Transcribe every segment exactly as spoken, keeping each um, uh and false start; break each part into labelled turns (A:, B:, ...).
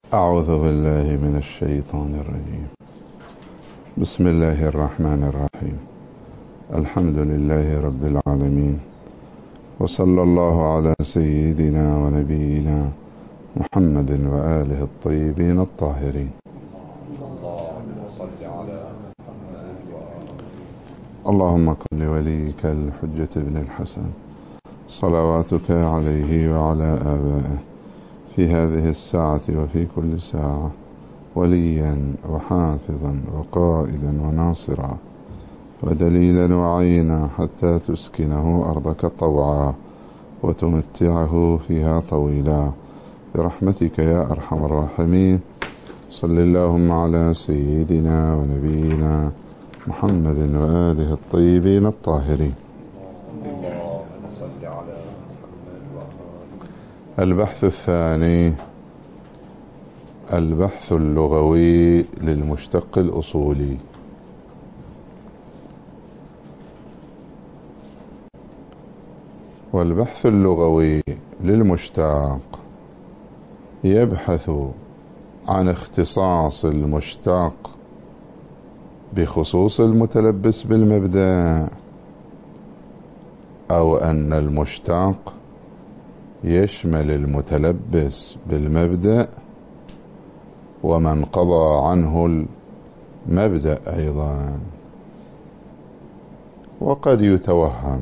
A: أعوذ بالله من الشيطان الرجيم. بسم الله الرحمن الرحيم. الحمد لله رب العالمين، وصلى الله على سيدنا ونبينا محمد وآله الطيبين الطاهرين. اللهم كن لوليك الحجة بن الحسن صلواتك عليه وعلى آبائه في هذه الساعة وفي كل ساعة وليا وحافظا وقائدا وناصرا ودليلا وعينا، حتى تسكنه أرضك طوعا وتمتعه فيها طويلا برحمتك يا أرحم الراحمين. صل اللهم على سيدنا ونبينا محمد وآله الطيبين الطاهرين. البحث الثاني، البحث اللغوي للمشتق الأصولي. والبحث اللغوي للمشتق يبحث عن اختصاص المشتق بخصوص المتلبس بالمبدأ، أو أن المشتق يشمل المتلبس بالمبدأ ومن قضى عنه المبدأ أيضا. وقد يتوهم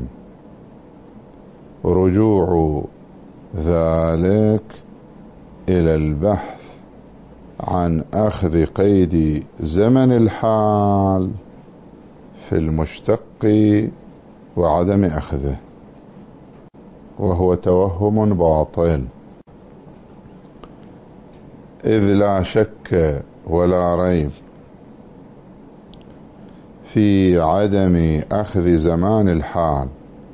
A: رجوع ذلك إلى البحث عن أخذ قيد زمن الحال في المشتق وعدم أخذه، وهو توهم باطل، إذ لا شك ولا ريب في عدم أخذ زمان الحال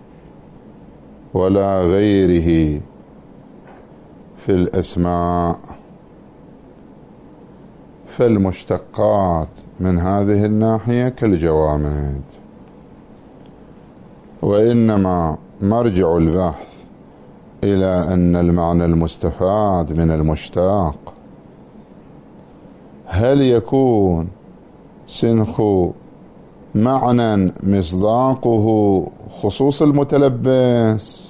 A: ولا غيره في الأسماء، فالمشتقات من هذه الناحية كالجوامد، وإنما مرجع البحث إلى أن المعنى المستفاد من المشتق هل يكون سنخ معنى مصداقه خصوص المتلبس،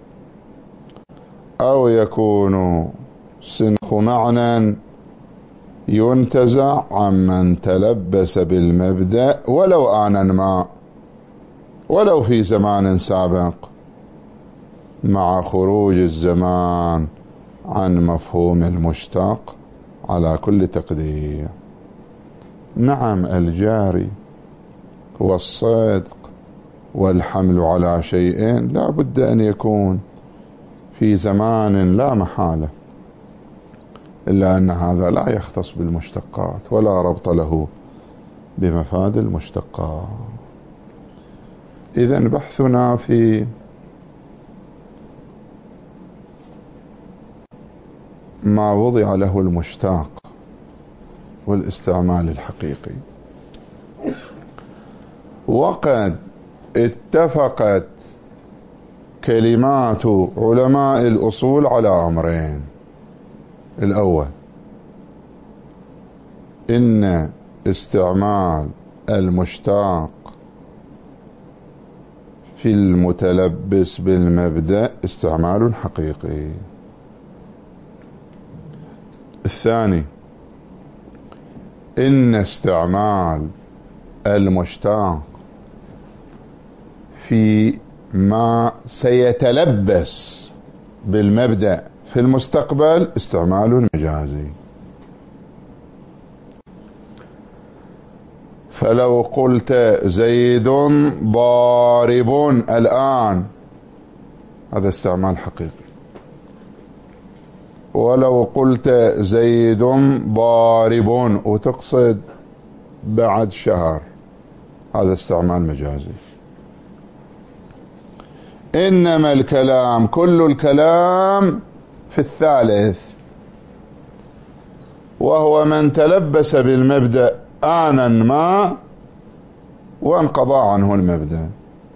A: أو يكون سنخ معنى ينتزع عمن تلبس بالمبدأ ولو آنا ما، ولو في زمان سابق، مع خروج الزمان عن مفهوم المشتق على كل تقدير. نعم، الجاري والصدق والحمل على شيئين لا بد أن يكون في زمان لا محالة، إلا أن هذا لا يختص بالمشتقات ولا ربط له بمفاد المشتقات. إذن بحثنا في ما وضع له المشتق والاستعمال الحقيقي. وقد اتفقت كلمات علماء الأصول على أمرين: الأول، إن استعمال المشتق في المتلبس بالمبدأ استعمال حقيقي. الثاني، إن استعمال المشتق في ما سيتلبس بالمبدأ في المستقبل استعمال مجازي. فلو قلت زيد ضارب الآن، هذا استعمال حقيقي. ولو قلت زيد ضارب وتقصد بعد شهر، هذا استعمال مجازي. إنما الكلام، كل الكلام في الثالث، وهو من تلبس بالمبدأ آنا ما وانقضى عنه المبدأ،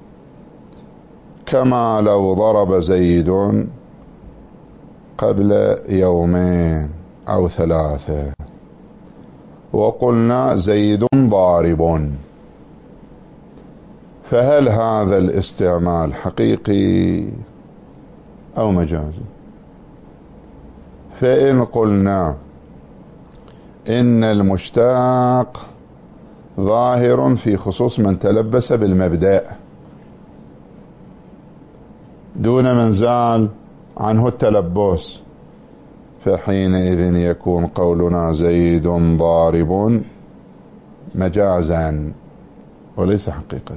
A: كما لو ضرب زيد قبل يومين أو ثلاثة. وقلنا زيد ضارب، فهل هذا الاستعمال حقيقي أو مجازي؟ فإن قلنا إن المشتاق ظاهر في خصوص من تلبس بالمبدأ دون من زال عنه التلبس، فحينئذ يكون قولنا زيد ضارب مجازا وليس حقيقة.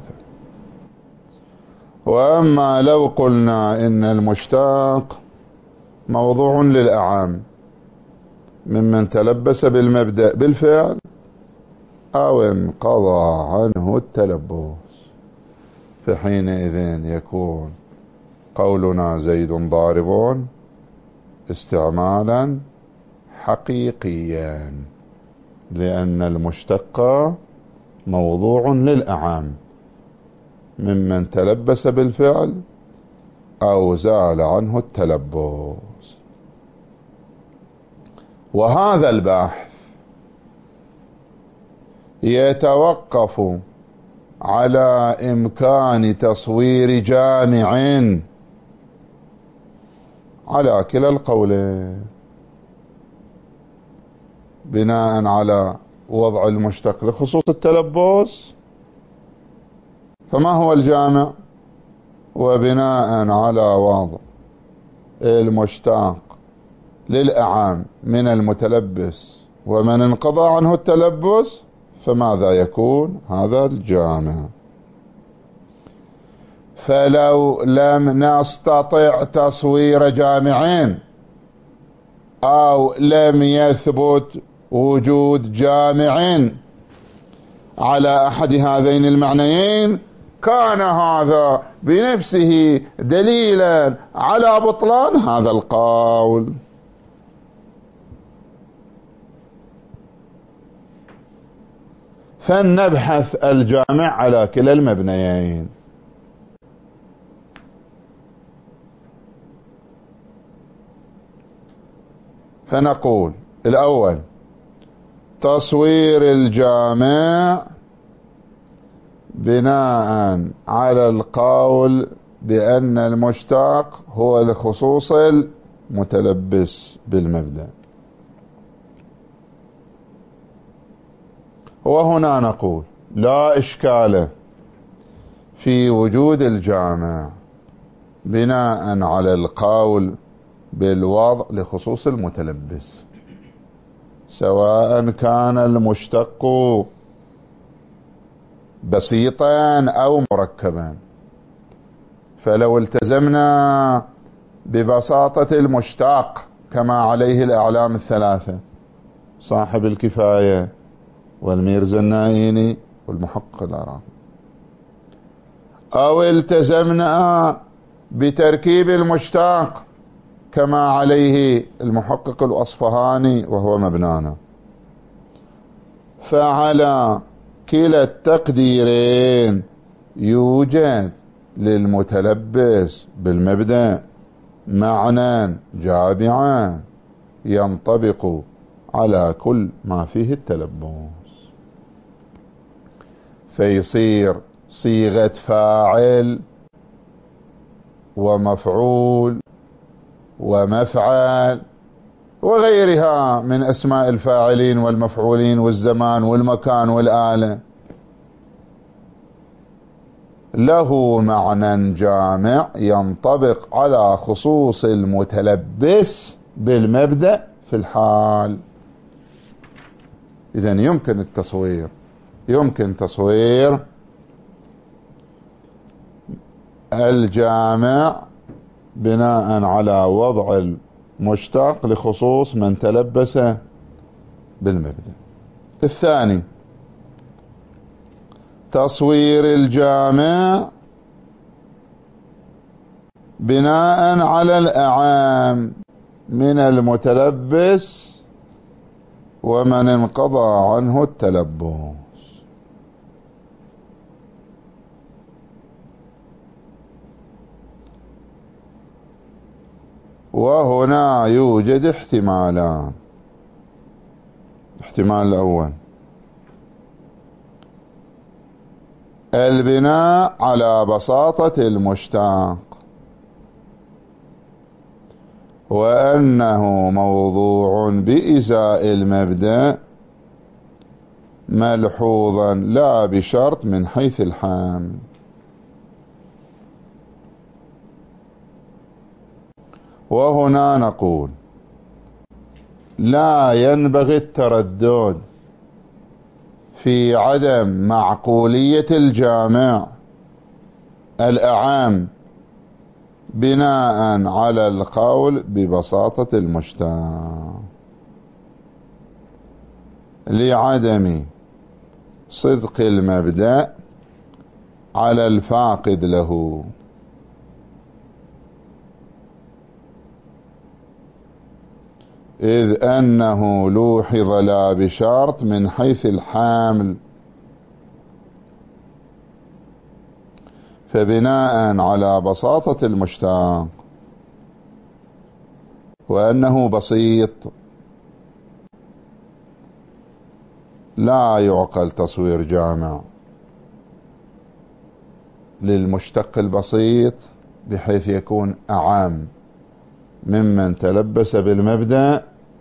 A: وأما لو قلنا إن المشتاق موضوع للأعام ممن تلبس بالمبدأ بالفعل أو انقضى عنه التلبس، فحينئذ يكون قولنا زيد ضارب استعمالا حقيقيا، لأن المشتق موضوع للأعام ممن تلبس بالفعل أو زال عنه التلبس. وهذا البحث يتوقف على إمكان تصوير جامع على كلا القولين، بناء على وضع المشتق لخصوص التلبس فما هو الجامع، وبناء على وضع المشتاق للأعام من المتلبس ومن انقضى عنه التلبس فماذا يكون هذا الجامع. فلو لم نستطع تصوير جامعين أو لم يثبت وجود جامع على أحد هذين المعنيين كان هذا بنفسه دليلا على بطلان هذا القول. فلنبحث الجامع على كلا المبنيين. فنقول الأول تصوير الجامع بناء على القول بأن المشتاق هو لخصوص المتلبس بالمبدأ. وهنا نقول لا إشكال في وجود الجامع بناء على القول بالوضع لخصوص المتلبس، سواء كان المشتق بسيطا أو مركبا. فلو التزمنا ببساطة المشتاق كما عليه الأعلام الثلاثة صاحب الكفاية والميرزا النائيني والمحقق العراقي، أو التزمنا بتركيب المشتاق كما عليه المحقق الأصفهاني وهو مبنانا، فعلى كلا التقديرين يوجد للمتلبس بالمبدأ معنى جامعا ينطبق على كل ما فيه التلبس، فيصير صيغة فاعل ومفعول ومفعل وغيرها من أسماء الفاعلين والمفعولين والزمان والمكان والآلة له معنى جامع ينطبق على خصوص المتلبس بالمبدأ في الحال. إذن يمكن التصوير يمكن تصوير الجامع بناء على وضع المشتق لخصوص من تلبس بالمبدأ. الثاني تصوير الجامع بناء على الأعام من المتلبس ومن انقضى عنه التلبس. وهنا يوجد احتمالان، الاحتمال الأول البناء على بساطة المشتق، وأنه موضوع بإزاء المبدأ ملحوظا لا بشرط من حيث الحامل. وهنا نقول لا ينبغي التردد في عدم معقولية الجامع الأعم بناء على القول ببساطة المشتق، لعدم صدق المبدأ على الفاقد له، إذ أنه لوحظ لا بشرط من حيث الحامل، فبناء على بساطة المشتق وأنه بسيط لا يعقل تصوير جامع للمشتق البسيط بحيث يكون أعم ممن تلبس بالمبدأ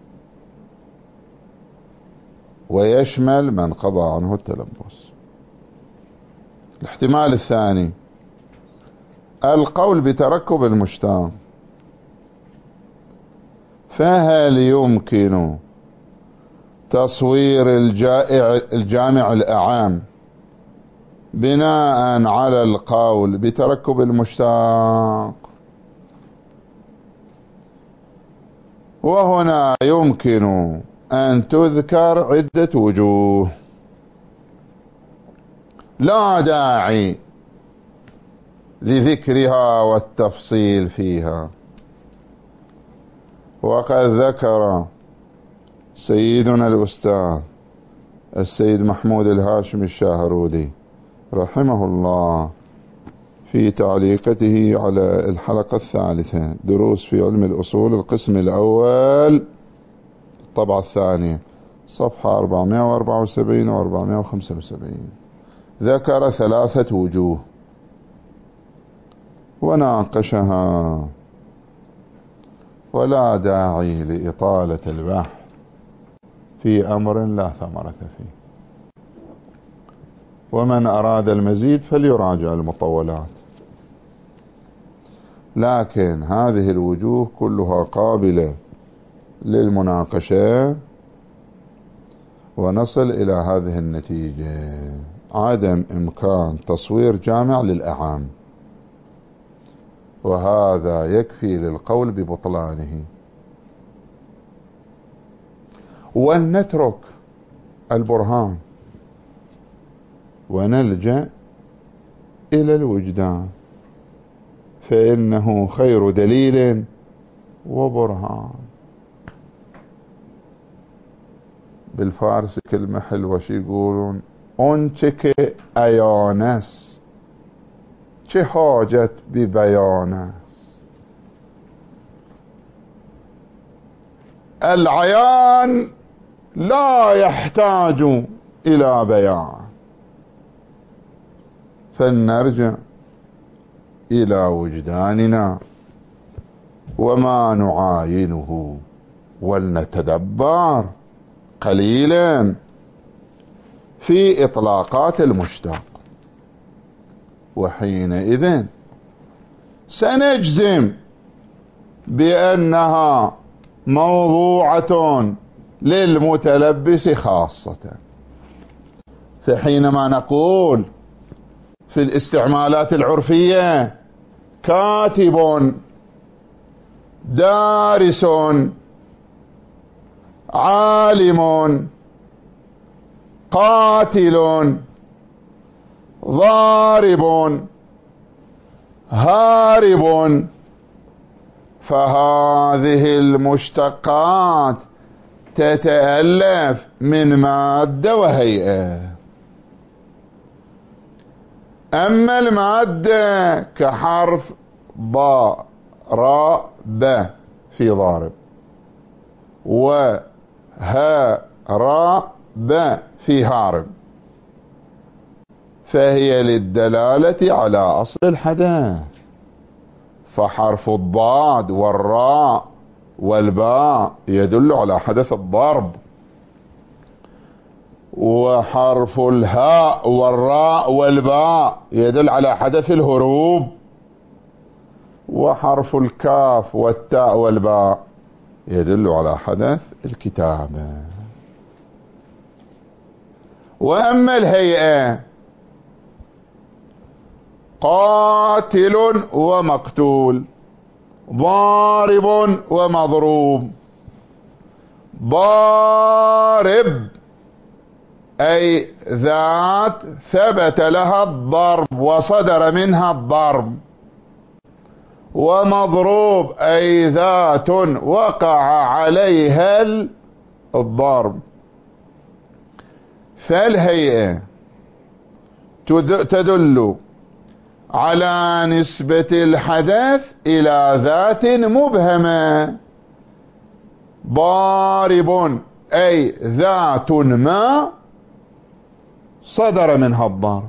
A: ويشمل من قضى عنه التلبس. الاحتمال الثاني القول بتركب المشتق، فهل يمكن تصوير الجائع الجامع الأعام بناء على القول بتركب المشتق؟ وهنا يمكن أن تذكر عدة وجوه لا داعي لذكرها والتفصيل فيها، وقد ذكر سيدنا الأستاذ السيد محمود الهاشمي الشاهرودي رحمه الله في تعليقته على الحلقة الثالثة دروس في علم الأصول القسم الأول الطبعة الثانية صفحة أربعمائة وأربعة وسبعين و أربعمائة وخمسة وسبعين، ذكر ثلاثة وجوه وناقشها، ولا داعي لإطالة البحث في أمر لا ثمرة فيه، ومن أراد المزيد فليراجع المطولات. لكن هذه الوجوه كلها قابلة للمناقشة، ونصل إلى هذه النتيجة: عدم إمكان تصوير جامع للأعام، وهذا يكفي للقول ببطلانه. ونترك البرهان ونلجأ إلى الوجدان، فإنه خير دليل وبرهان. بالفارس كلمة حلوة شي يقولون أنشك أيانس، چه حاجت ببيانس. العيان لا يحتاج إلى بيان، فلنرجع إلى وجداننا وما نعاينه ولنتدبر قليلا في إطلاقات المشتق، وحينئذ سنجزم بأنها موضوعة للمتلبس خاصة. فحينما نقول في الاستعمالات العرفية كاتب، دارس، عالم، قاتل، ضارب، هارب، فهذه المشتقات تتألف من مادة وهيئة. أما المادة كحرف با را ب في ضارب، وها راء باء في هارب، فهي للدلالة على أصل الحدث. فحرف الضاد والراء والباء يدل على حدث الضرب، وحرف الهاء والراء والباء يدل على حدث الهروب، وحرف الكاف والتاء والباء يدل على حدث الكتابة. وأما الهيئة قاتل ومقتول، ضارب ومضروب. ضارب أي ذات ثبت لها الضرب وصدر منها الضرب، ومضروب أي ذات وقع عليها الضرب. فالهيئة تدل على نسبة الحدث إلى ذات مبهمة. ضارب أي ذات ما صدر منها الضرب،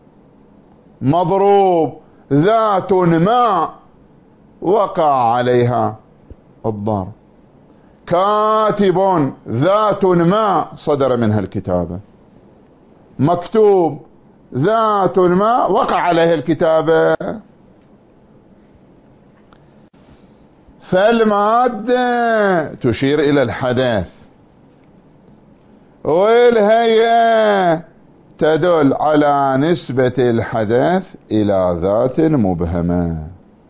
A: مضروب ذات ما وقع عليها الضرب، كاتب ذات ما صدر منها الكتابة، مكتوب ذات ما وقع عليها الكتابة. فالمادة تشير إلى الحدث، والهيئة تدل على نسبة الحدث إلى ذات مبهمة.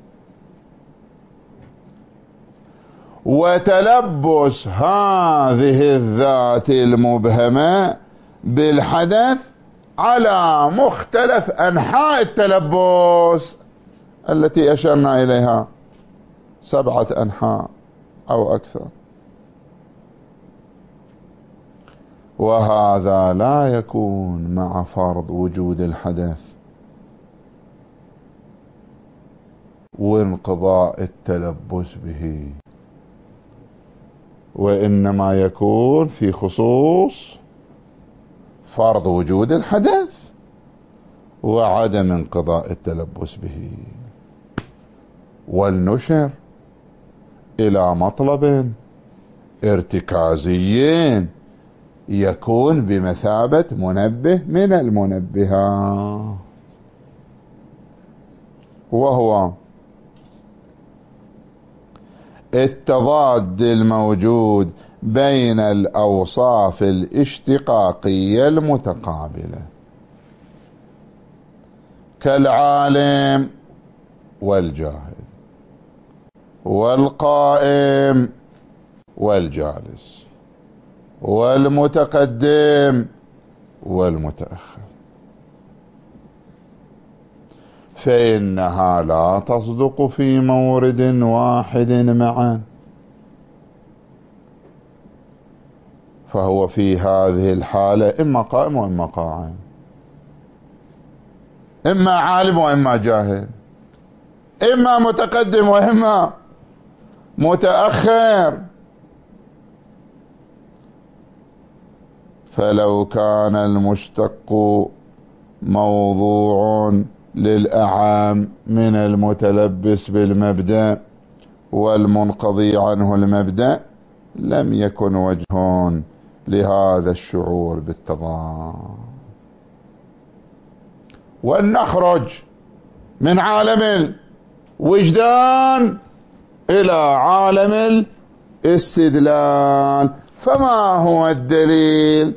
A: وتلبس هذه الذات المبهمة بالحدث على مختلف أنحاء التلبس التي أشرنا إليها، سبعة أنحاء أو أكثر. وهذا لا يكون مع فرض وجود الحدث وانقضاء التلبس به، وإنما يكون في خصوص فرض وجود الحدث وعدم انقضاء التلبس به. والنشر إلى مطلب ارتكازي يكون بمثابة منبه من المنبهات، وهو التضاد الموجود بين الأوصاف الاشتقاقية المتقابلة كالعالم والجاهل والقائم والجالس والمتقدم والمتأخر، فإنها لا تصدق في مورد واحد معا. فهو في هذه الحالة إما قائم وإما قاعد، إما عالم وإما جاهل، إما متقدم وإما متأخر. فلو كان المشتق موضوع للأعام من المتلبس بالمبدأ والمنقضي عنه المبدأ لم يكن وجه لهذا الشعور بالتضاد. ونخرج من عالم الوجدان إلى عالم الاستدلال. فما هو الدليل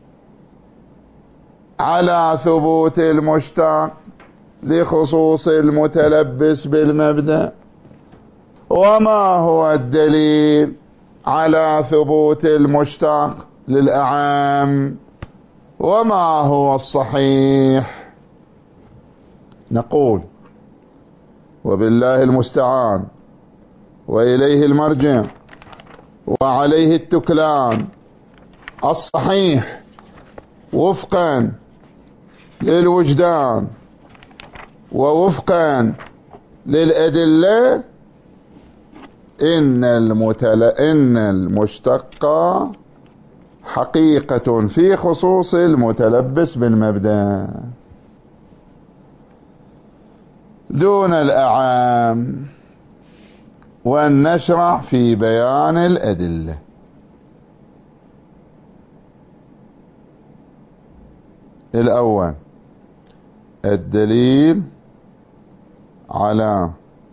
A: على ثبوت المشتق لخصوص المتلبس بالمبدأ؟ وما هو الدليل على ثبوت المشتق للأعام؟ وما هو الصحيح؟ نقول وبالله المستعان وإليه المرجع وعليه التكلان. الصحيح وفقا للوجدان ووفقا للأدلة إن المتل... إن المشتق حقيقة في خصوص المتلبس بالمبدأ دون الأعام، ونشرع في بيان الأدلة. الأول الدليل على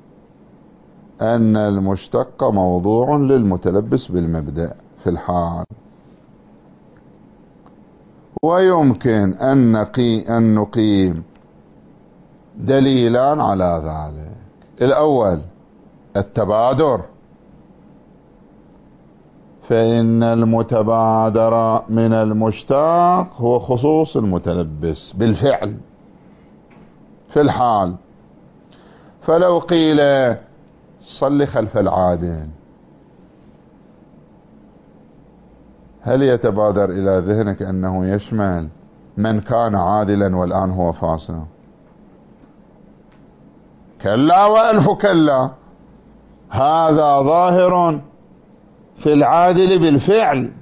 A: أن المشتق موضوع للمتلبس بالمبدأ في الحال، ويمكن أن نقي أن نقيم دليلان على ذلك. الأول التبادر، فإن المتبادر من المشتق هو خصوص المتلبس بالفعل في الحال. فلو قيل صل خلف العادل، هل يتبادر إلى ذهنك أنه يشمل من كان عادلا والآن هو فاسق؟ كلا وألف كلا، هذا ظاهر في العادل بالفعل.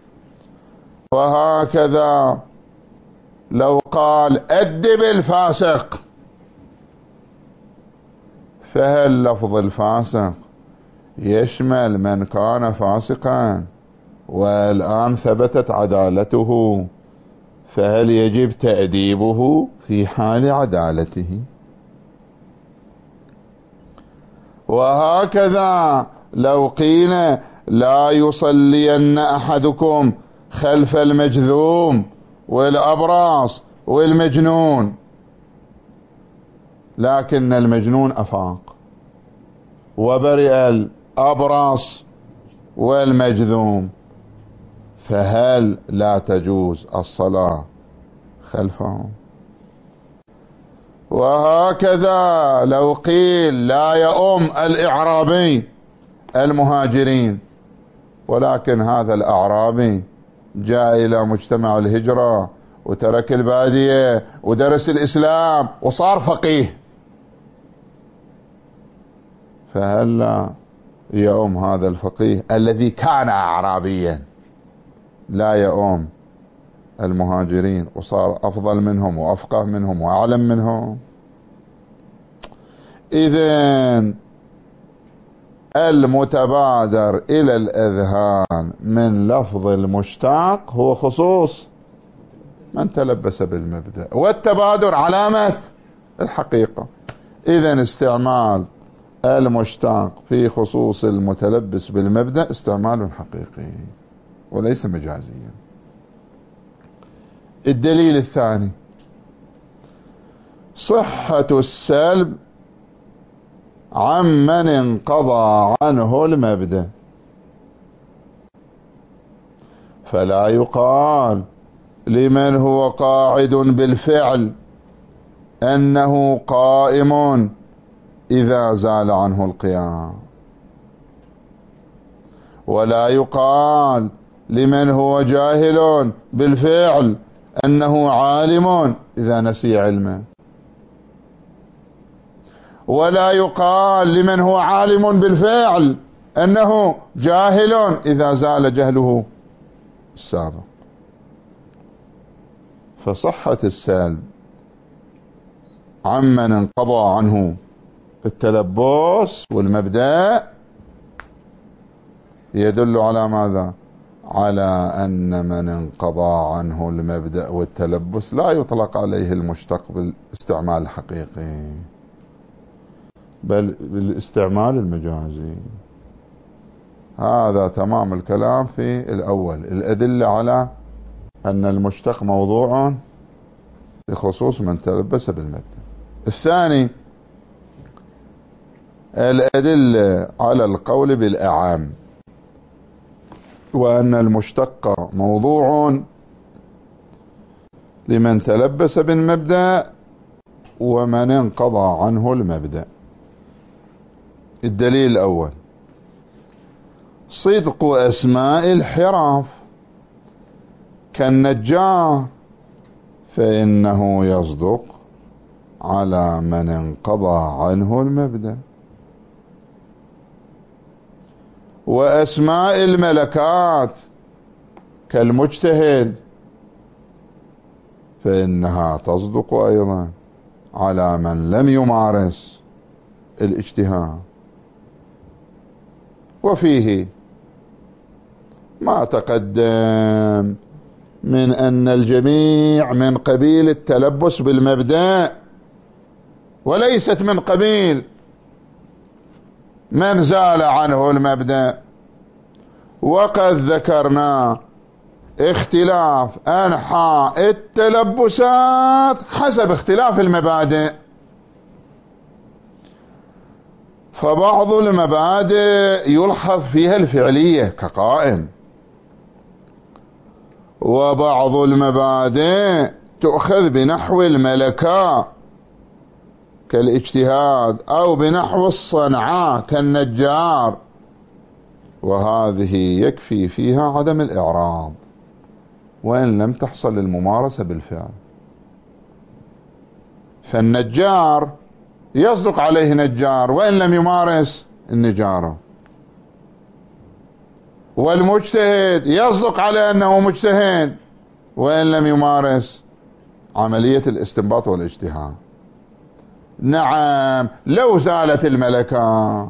A: وهكذا لو قال أدب الفاسق، فهل لفظ الفاسق يشمل من كان فاسقا والآن ثبتت عدالته، فهل يجب تأديبه في حال عدالته؟ وهكذا لو قيل لا يصلين أحدكم خلف المجذوم والأبراص والمجنون، لكن المجنون أفاق وبرئ الأبرص والمجذوم، فهل لا تجوز الصلاة خلفهم؟ وهكذا لو قيل لا يؤم الإعرابي المهاجرين، ولكن هذا الأعرابي جاء إلى مجتمع الهجرة وترك البادية ودرس الإسلام وصار فقيه، فهل لا يؤم هذا الفقيه الذي كان أعرابيا لا يؤم المهاجرين وصار أفضل منهم وأفقه منهم وأعلم منهم؟ إذن المتبادر إلى الأذهان من لفظ المشتق هو خصوص من تلبس بالمبدأ، والتبادر علامة الحقيقة. إذن استعمال المشتق في خصوص المتلبس بالمبدأ استعمال حقيقي وليس مجازيا. الدليل الثاني صحة السلب عمن انقضى عنه المبدأ، فلا يقال لمن هو قاعد بالفعل أنه قائم إذا زال عنه القيام، ولا يقال لمن هو جاهل بالفعل أنه عالم إذا نسي علمه، ولا يقال لمن هو عالم بالفعل أنه جاهل إذا زال جهله السابق. فصحة السلب عمن انقضى عنه التلبس والمبدأ يدل على ماذا؟ على أن من انقضى عنه المبدأ والتلبس لا يطلق عليه المشتق بالاستعمال الحقيقي بل بالاستعمال المجازي. هذا تمام الكلام في الأول، الأدلة على أن المشتق موضوع بخصوص من تلبس بالمبدأ. الثاني الأدلة على القول بالأعام، وأن المشتق موضوع لمن تلبس بالمبدأ ومن انقضى عنه المبدأ. الدليل الأول صدق أسماء الحرف كالنجار، فإنه يصدق على من انقضى عنه المبدأ. وأسماء الملكات كالمجتهد فإنها تصدق أيضا على من لم يمارس الاجتهاد. وفيه ما تقدم من أن الجميع من قبيل التلبس بالمبدأ، وليست من قبيل من زال عنه المبدأ. وقد ذكرنا اختلاف أنحاء التلبسات حسب اختلاف المبادئ، فبعض المبادئ يلحظ فيها الفعلية كقائم، وبعض المبادئ تؤخذ بنحو الملكة كالاجتهاد، أو بنحو الصنعاء كالنجار، وهذه يكفي فيها عدم الإعراض وإن لم تحصل الممارسة بالفعل. فالنجار يصدق عليه نجار وإن لم يمارس النجارة، والمجتهد يصدق على أنه مجتهد وإن لم يمارس عملية الاستنباط والاجتهاد. نعم، لو زالت الملكة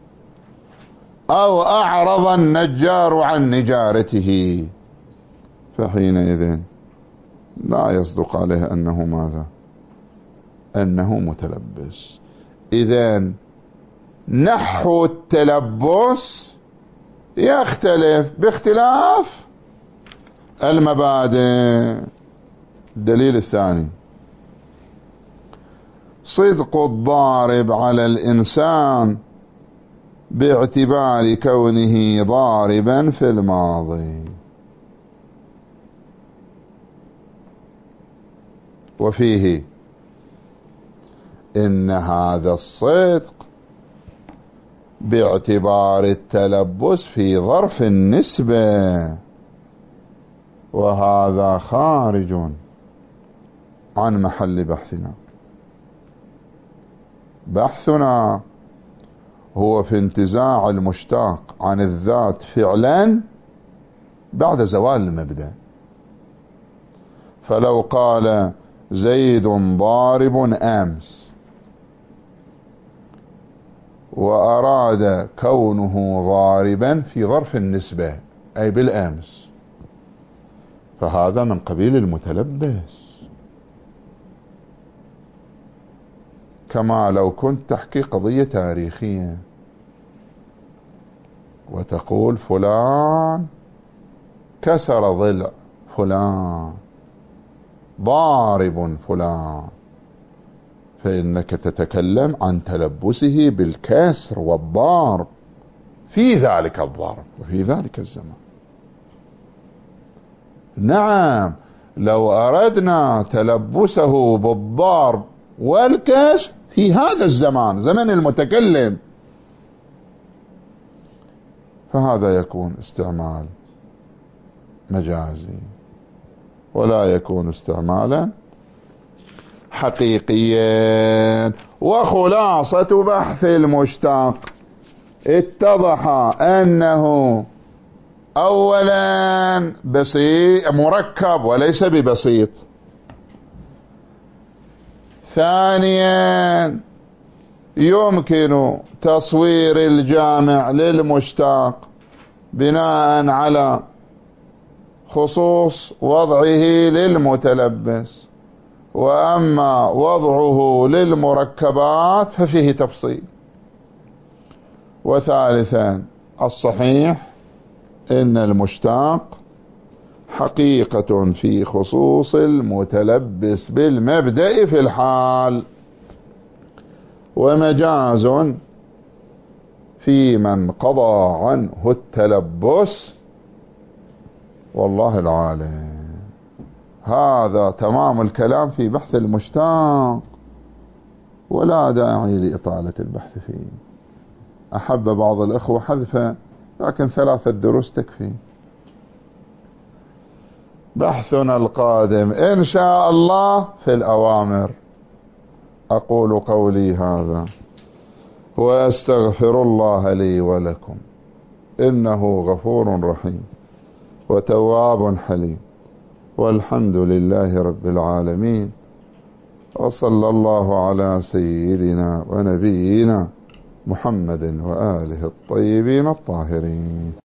A: أو أعرض النجار عن نجارته فحينئذ لا يصدق عليه أنه ماذا؟ أنه متلبس. إذن نحو التلبس يختلف باختلاف المبادئ. الدليل الثاني: صدق الضارب على الإنسان باعتبار كونه ضاربا في الماضي. وفيه إن هذا الصدق باعتبار التلبس في ظرف النسبة، وهذا خارج عن محل بحثنا. بحثنا هو في انتزاع المشتاق عن الذات فعلا بعد زوال المبدأ. فلو قال زيد ضارب أمس وأراد كونه ضاربا في ظرف النسبة أي بالأمس، فهذا من قبيل المتلبس. كما لو كنت تحكي قضية تاريخية وتقول فلان كسر ضلع فلان ضارب فلان، فإنك تتكلم عن تلبسه بالكسر والضرب في ذلك الضرب وفي ذلك الزمان. نعم، لو أردنا تلبسه بالضرب والكسر في هذا الزمان زمن المتكلم، فهذا يكون استعمال مجازي ولا يكون استعمالا حقيقيا. وخلاصة بحث المشتاق اتضح أنه أولا بسيط مركب وليس ببسيط، ثانيا يمكن تصوير الجامع للمشتاق بناء على خصوص وضعه للمتلبس، وأما وضعه للمركبات ففيه تفصيل. وثالثا الصحيح إن المشتاق حقيقة في خصوص المتلبس بالمبدأ في الحال، ومجاز في من قضى عنه التلبس، والله العالم. هذا تمام الكلام في بحث المشتاق، ولا داعي لإطالة البحث فيه. أحب بعض الأخوة حذفه، لكن ثلاثة دروس تكفي. بحثنا القادم إن شاء الله في الأوامر. أقول قولي هذا وأستغفر الله لي ولكم، إنه غفور رحيم. وتواب حليم. والحمد لله رب العالمين، وصلى الله على سيدنا ونبينا محمد وآله الطيبين الطاهرين.